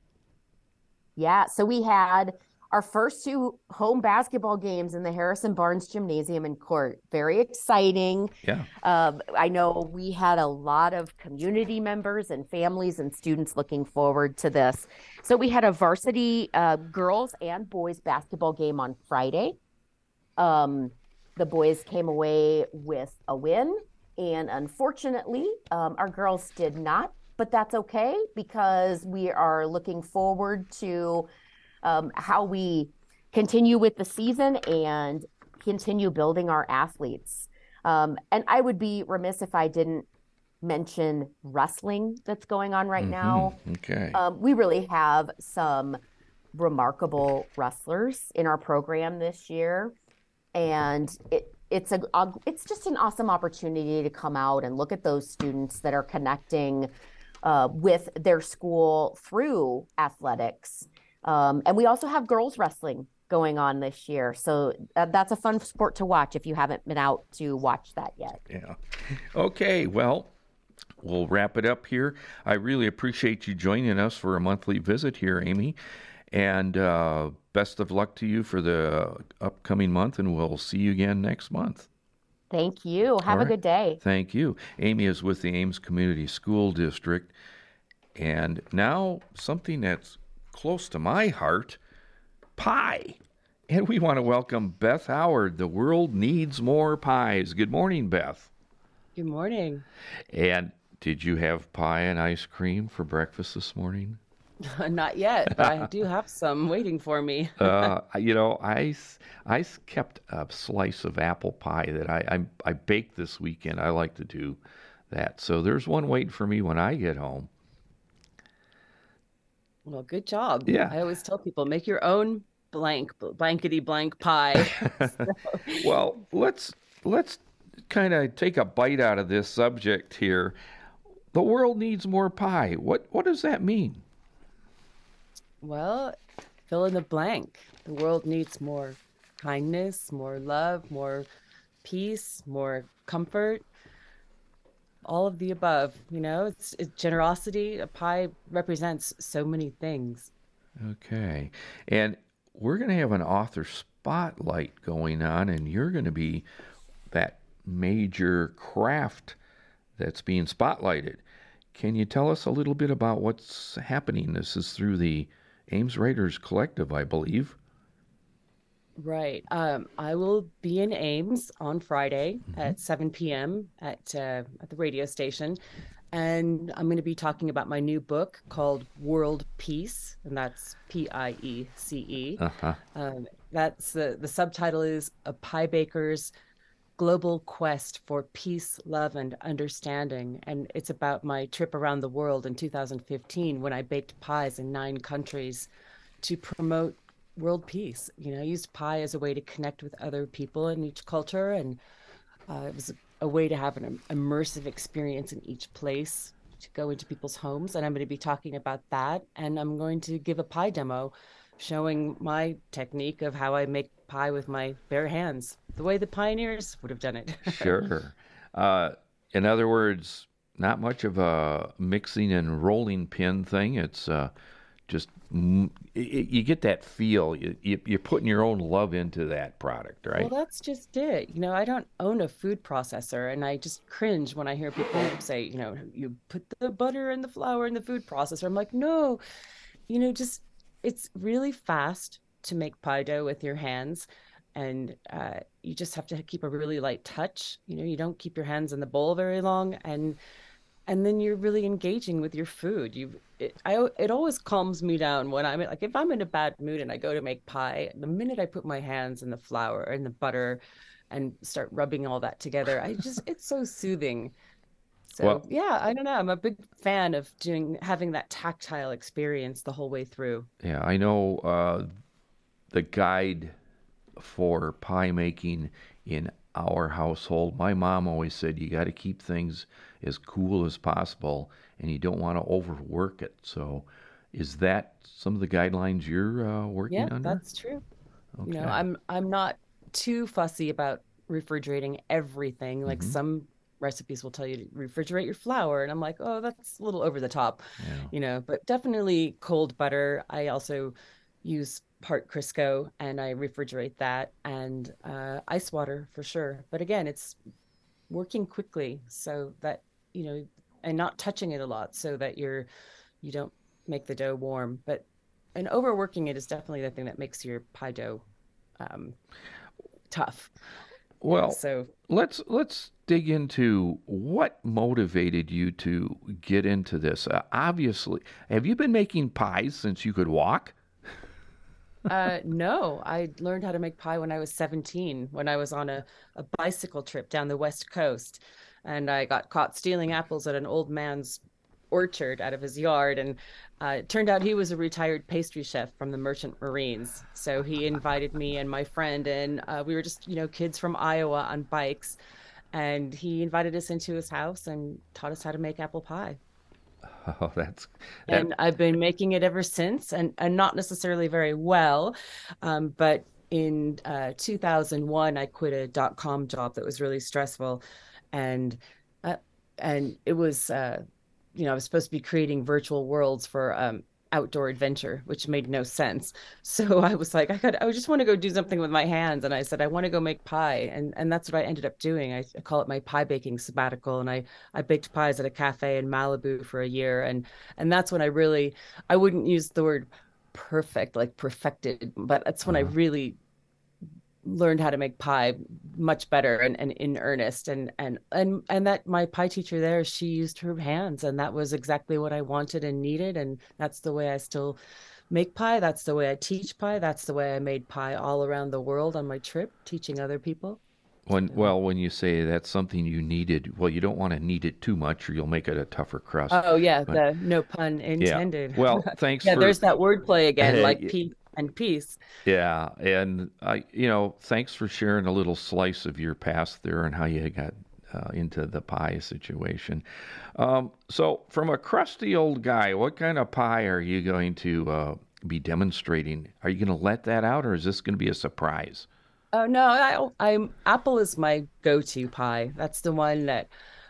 Yeah, so we had our first two home basketball games in the Harrison Barnes Gymnasium and Court. Very exciting. Yeah. Um, I know we had a lot of community members and families and students looking forward to this. So we had a varsity uh, girls and boys basketball game on Friday. Um, the boys came away with a win, and unfortunately, um, our girls did not but that's okay because we are looking forward to um, how we continue with the season and continue building our athletes. Um, and I would be remiss if I didn't mention wrestling that's going on right Mm-hmm. now. Okay. Um, we really have some remarkable wrestlers in our program this year, and it it's a it's just an awesome opportunity to come out and look at those students that are connecting uh, with their school through athletics. Um, and we also have girls wrestling going on this year, so uh, that's a fun sport to watch if you haven't been out to watch that yet. Yeah. Okay. Well, we'll wrap it up here. I really appreciate you joining us for a monthly visit here, Amy. And uh, best of luck to you for the upcoming month, and we'll see you again next month. Thank you. Have All a right. good day. Thank you. Amy is with the Ames Community School District. And now something that's close to my heart, pie. And we want to welcome Beth Howard. The world needs more pies. Good morning, Beth. Good morning. And did you have pie and ice cream for breakfast this morning? Not yet, but I do have some waiting for me. uh, you know, I, I kept a slice of apple pie that I, I I baked this weekend. I like to do that. So there's one waiting for me when I get home. Well, good job. Yeah. I always tell people, make your own blank, blankety blank pie. So. Well, let's let's kind of take a bite out of this subject here. The world needs more pie. What what does that mean? Well, fill in the blank. The world needs more kindness, more love, more peace, more comfort. All of the above, you know, it's, it's generosity. A pie represents so many things. Okay. And we're going to have an author spotlight going on, and you're going to be that major craft that's being spotlighted. Can you tell us a little bit about what's happening? This is through the Ames Writers Collective, I believe. Right. Um, I will be in Ames on Friday Mm-hmm. at seven p.m. at uh, at the radio station, and I'm going to be talking about my new book called World Peace, and that's P I E C E. Uh-huh. Um, that's the the subtitle is A Pie Baker's Global Quest for Peace, Love, and Understanding, and it's about my trip around the world in two thousand fifteen when I baked pies in nine countries to promote world peace. You know, I used pie as a way to connect with other people in each culture, and uh, it was a, a way to have an immersive experience in each place, to go into people's homes. And I'm going to be talking about that, and I'm going to give a pie demo showing my technique of how I make pie with my bare hands, the way the pioneers would have done it. Sure. Uh, in other words, not much of a mixing and rolling pin thing. It's uh, just, mm, it, you get that feel. You, you, you're putting your own love into that product, right? Well, that's just it. You know, I don't own a food processor, and I just cringe when I hear people say, you know, you put the butter and the flour in the food processor. I'm like, no, you know, just, it's really fast to make pie dough with your hands. And uh, you just have to keep a really light touch. You know, you don't keep your hands in the bowl very long, and and then you're really engaging with your food. You, it, I, it always calms me down when I'm like, if I'm in a bad mood and I go to make pie, the minute I put my hands in the flour and the butter, and start rubbing all that together, I just, it's so soothing. So Well- yeah, I don't know. I'm a big fan of doing having that tactile experience the whole way through. Yeah, I know uh, the guide for pie making in our household. My mom always said you got to keep things as cool as possible, and you don't want to overwork it. So, is that some of the guidelines you're uh, working Yeah, under? that's true. You know, Okay. I'm I'm not too fussy about refrigerating everything. Like Mhm. some recipes will tell you to refrigerate your flour, and I'm like, oh, that's a little over the top, Yeah. you know. But definitely cold butter. I also use part Crisco, and I refrigerate that, and uh, ice water for sure. But again, it's working quickly so that, you know, and not touching it a lot so that you're you don't make the dough warm. But and overworking it is definitely the thing that makes your pie dough um, tough. Well, So let's let's dig into what motivated you to get into this. Uh, obviously, have you been making pies since you could walk? Uh, no, I learned how to make pie when I was seventeen, when I was on a, a bicycle trip down the West Coast. And I got caught stealing apples at an old man's orchard out of his yard. And uh, it turned out he was a retired pastry chef from the Merchant Marines. So he invited me and my friend, and uh, we were just, you know, kids from Iowa on bikes. And he invited us into his house and taught us how to make apple pie. Oh, that's that, And I've been making it ever since, and, and not necessarily very well. Um, but in uh, two thousand one, I quit a dot com job that was really stressful. And uh, and it was, uh, you know, I was supposed to be creating virtual worlds for um, outdoor adventure, which made no sense. So I was like, I could, I just want to go do something with my hands. And I said, I want to go make pie. And and that's what I ended up doing. I, I call it my pie baking sabbatical. And I, I baked pies at a cafe in Malibu for a year. And, and that's when I really, I wouldn't use the word perfect, like perfected, but that's when uh-huh. I really learned how to make pie much better and, and in earnest. And, and, and, and that my pie teacher there, she used her hands, and that was exactly what I wanted and needed. And that's the way I still make pie. That's the way I teach pie. That's the way I made pie all around the world on my trip, teaching other people. When, well, when you say that's something you needed, well, you don't want to knead it too much or you'll make it a tougher crust. Oh yeah. But, the no pun intended. Yeah. Well, thanks. yeah, for, there's that wordplay again, like pea and peace. Yeah. And I, you know, thanks for sharing a little slice of your past there and how you got uh, into the pie situation. Um, so from a crusty old guy, what kind of pie are you going to uh, be demonstrating? Are you going to let that out, or is this going to be a surprise? Oh no, I, I'm apple is my go-to pie. That's the one that,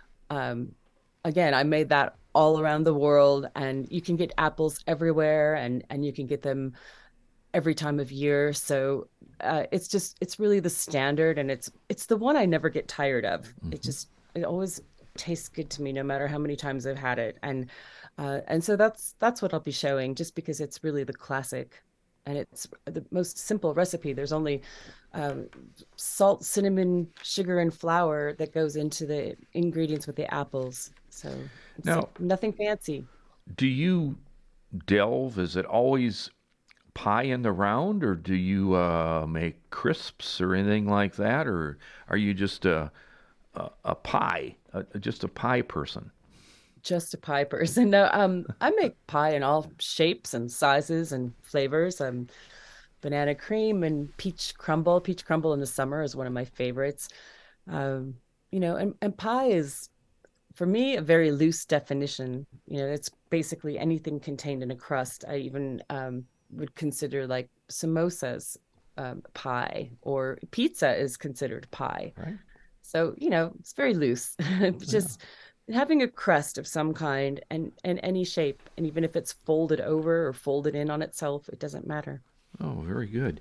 um, again, I made that all around the world, and you can get apples everywhere, and and you can get them every time of year. So uh, it's just it's really the standard, and it's it's the one I never get tired of. Mm-hmm. It just it always tastes good to me, no matter how many times I've had it, and uh, and so that's that's what I'll be showing, just because it's really the classic. And it's the most simple recipe. There's only um, salt, cinnamon, sugar, and flour that goes into the ingredients with the apples. So it's now, like nothing fancy. Do you delve? Is it always pie in the round, or do you uh, make crisps or anything like that? Or are you just a, a, a pie, a, just a pie person? Just a pie person. No, um, I make pie in all shapes and sizes and flavors. Um, banana cream and peach crumble. Peach crumble in the summer is one of my favorites. Um, you know, and, and pie is, for me, a very loose definition. You know, it's basically anything contained in a crust. I even um, would consider like samosas um, pie, or pizza is considered pie. Right. So, you know, it's very loose. Just... Yeah. Having a crust of some kind, and, and any shape, and even if it's folded over or folded in on itself, it doesn't matter. Oh, very good.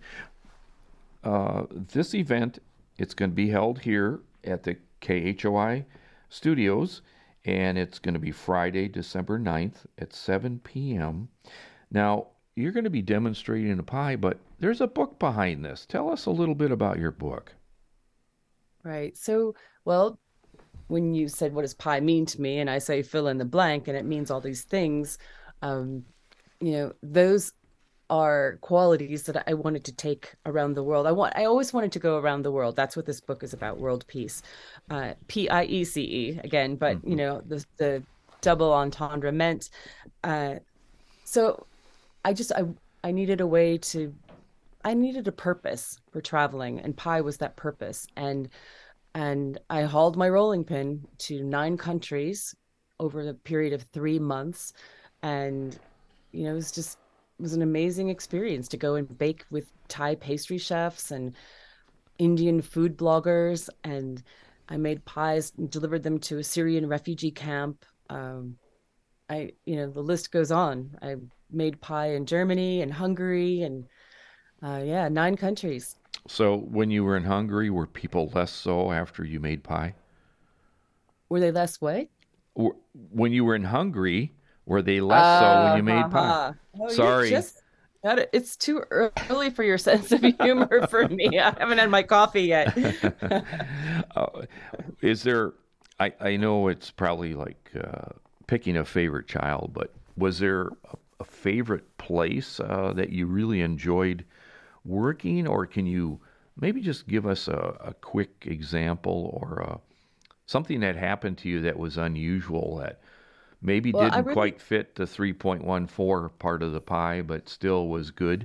Uh, this event, it's going to be held here at the K H O I studios, and it's going to be Friday, December ninth at seven p.m. Now, you're going to be demonstrating a pie, but there's a book behind this. Tell us a little bit about your book. Right. So, well, when you said, what does pie mean to me? And I say, fill in the blank, and it means all these things. Um, you know, those are qualities that I wanted to take around the world. I want, I always wanted to go around the world. That's what this book is about, world peace, uh, P I E C E again, but mm-hmm. you know, the, the double entendre meant, uh, so I just, I, I needed a way to, I needed a purpose for traveling, and pie was that purpose. And And I hauled my rolling pin to nine countries over the period of three months. And, you know, it was just, it was an amazing experience to go and bake with Thai pastry chefs and Indian food bloggers. And I made pies and delivered them to a Syrian refugee camp. Um, I, you know, the list goes on. I made pie in Germany and Hungary and, uh, yeah, nine countries. So when you were in Hungary, were people less so after you made pie? Were they less what? When you were in Hungary, were they less uh, so when you made uh, pie? Oh, Sorry. Just, it's too early for your sense of humor for me. I haven't had my coffee yet. Uh, is there, I, I know it's probably like uh, picking a favorite child, but was there a, a favorite place uh, that you really enjoyed working, or can you maybe just give us a, a quick example or uh, something that happened to you that was unusual that maybe Well, I didn't really quite fit the three point one four part of the pie, but still was good?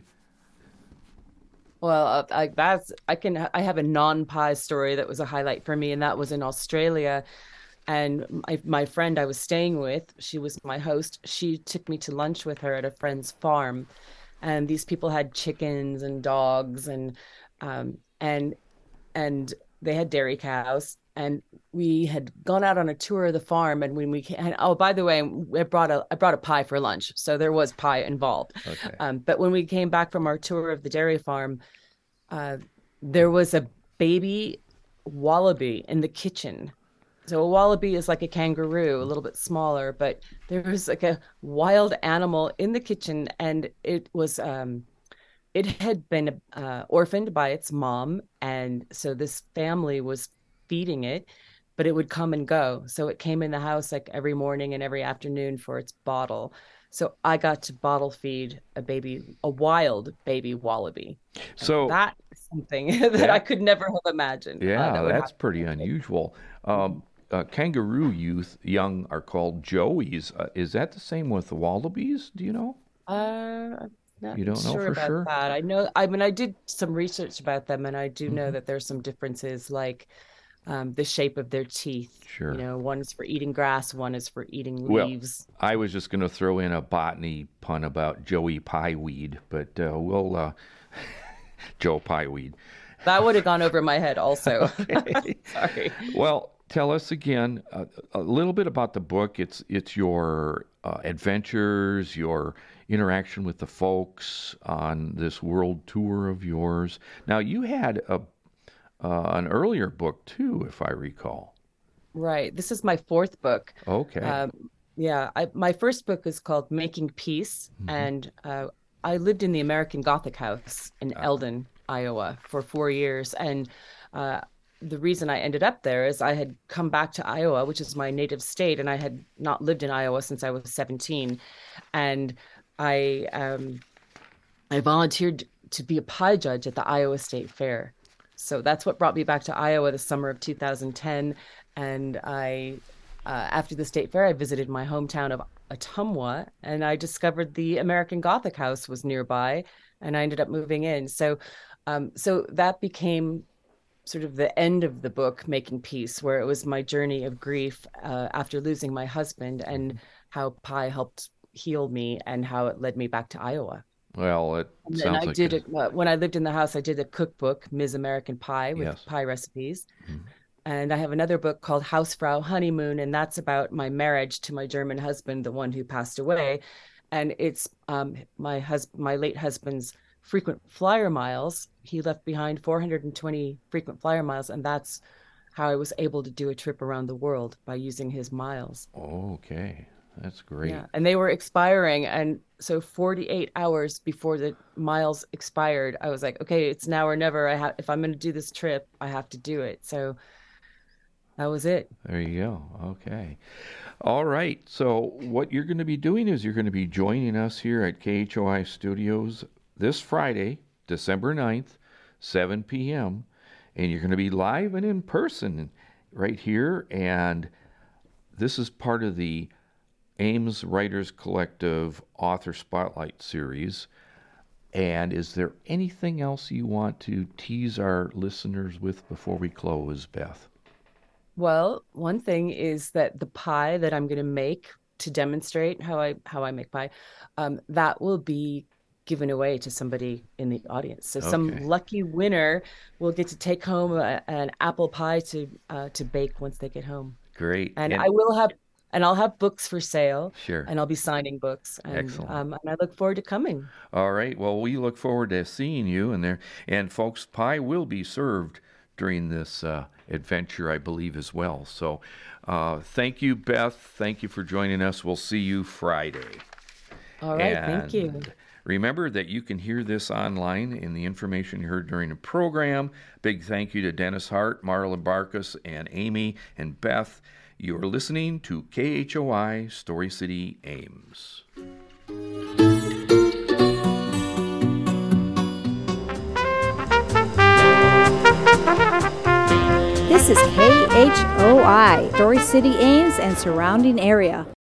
Well, uh, I that's I can I have a non-pie story that was a highlight for me, and that was in Australia. And my my friend I was staying with, she was my host. She took me to lunch with her at a friend's farm, and these people had chickens and dogs, and um and and they had dairy cows. And we had gone out on a tour of the farm, and when we came, and oh, by the way, I brought a I brought a pie for lunch, so there was pie involved. Okay. Um, but when we came back from our tour of the dairy farm, uh, there was a baby wallaby in the kitchen. So a wallaby is like a kangaroo, a little bit smaller, but there was like a wild animal in the kitchen, and it was um, it had been uh, orphaned by its mom, and so this family was feeding it, but it would come and go. So it came in the house like every morning and every afternoon for its bottle. So I got to bottle feed a baby, a wild baby wallaby. And So, that is something that I that, could never have imagined uh, yeah, that would that's happen. pretty unusual. Um, uh, kangaroo youth, young, are called joeys. Uh, is that the same with the wallabies? Do you know? Uh, I'm not You don't know sure for about sure? that. I know, I mean, I did some research about them, and I do know Hmm. that there's some differences, like um, the shape of their teeth. You Sure. know, one is for eating grass, one is for eating Well, leaves. I was just going to throw in a botany pun about Joey Pieweed, but uh, we'll uh, Joe Pieweed. That would have gone over my head also. Okay. Sorry. Well, tell us again uh, a little bit about the book. It's it's your uh, adventures, your interaction with the folks on this world tour of yours. Now, you had a uh, an earlier book too, if I recall. Right. This is my fourth book. Okay. Um, yeah, I, my first book is called Making Peace, Hmm. and uh, I lived in the American Gothic House in Eldon, Iowa, for four years. And uh, the reason I ended up there is I had come back to Iowa, which is my native state, and I had not lived in Iowa since I was seventeen. And I um, I volunteered to be a pie judge at the Iowa State Fair. So that's what brought me back to Iowa the summer of two thousand ten. And I, uh, after the state fair, I visited my hometown of Ottumwa, and I discovered the American Gothic House was nearby, and I ended up moving in. So, um, so that became sort of the end of the book, Making Peace, where it was my journey of grief uh, after losing my husband, and how pie helped heal me, and how it led me back to Iowa. Well, it And then sounds I like did a it uh, when I lived in the house. I did a cookbook, Miz American Pie, with yes. pie recipes. Mhm. And I have another book called Hausfrau Honeymoon, and that's about my marriage to my German husband, the one who passed away. And it's um, my husband, my late husband's frequent flyer miles. He left behind four hundred twenty frequent flyer miles, and that's how I was able to do a trip around the world, by using his miles. Okay, that's great. Yeah, and they were expiring, and so forty-eight hours before the miles expired, I was like, okay, it's now or never. I have, if I'm going to do this trip, I have to do it. So that was it. There you go. Okay. All right. So what you're going to be doing is you're going to be joining us here at K H O I Studios this Friday, December ninth, seven p.m. And you're going to be live and in person right here. And this is part of the Ames Writers Collective Author Spotlight Series. And is there anything else you want to tease our listeners with before we close, Beth? Well, one thing is that the pie that I'm going to make to demonstrate how I how I make pie, um, that will be given away to somebody in the audience. So some Okay. lucky winner will get to take home a, an apple pie to uh, to bake once they get home. Great. And And I will have and I'll have books for sale, sure. and I'll be signing books, and Excellent. um, and I look forward to coming. All right. Well, we look forward to seeing you and there. And folks, pie will be served during this uh, adventure, I believe, as well. So, uh, thank you, Beth. Thank you for joining us. We'll see you Friday. All right, thank you. And Remember that you can hear this online in the information you heard during the program. Big thank you to Dennis Hart, Marla Barkus, and Amy and Beth. You're listening to K H O I Story City Ames. This is K H O I, Story City Ames and surrounding area.